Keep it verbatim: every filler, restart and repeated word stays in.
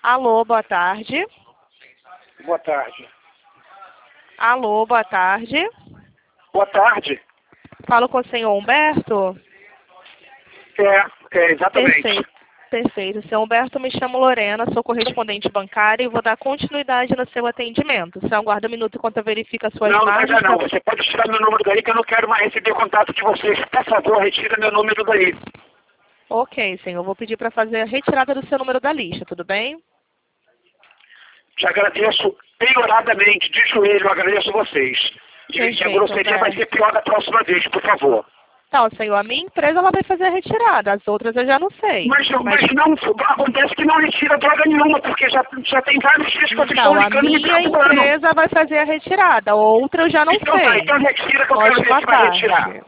Alô, boa tarde. Boa tarde. Alô, boa tarde. Boa tarde. Falo com o senhor Humberto? É, é exatamente. Perfeito, perfeito. Senhor Humberto, me chamo Lorena, sou correspondente bancária e vou dar continuidade no seu atendimento. Você aguarda um minuto enquanto eu verifico as suas Não, não margens. precisa não. pra- Você pode tirar meu número daí que eu não quero mais receber contato de vocês. Por favor, retira meu número daí. Ok, senhor. Vou pedir para fazer a retirada do seu número da lista, tudo bem? Te agradeço penhoradamente, de joelho, eu agradeço vocês. E, e a Perfeito, grosseria vai Humberto. ser pior da próxima vez, por favor. Então, senhor, a minha empresa ela vai fazer a retirada, as outras eu já não sei. Mas, mas não, acontece que não retira droga nenhuma, porque já, já tem vários dias que vocês estão Então, a ligando e me minha procurando. empresa vai fazer a retirada, a outra eu já não Então sei. tá, então retira que eu Pode quero ver boa se vai tarde. retirar.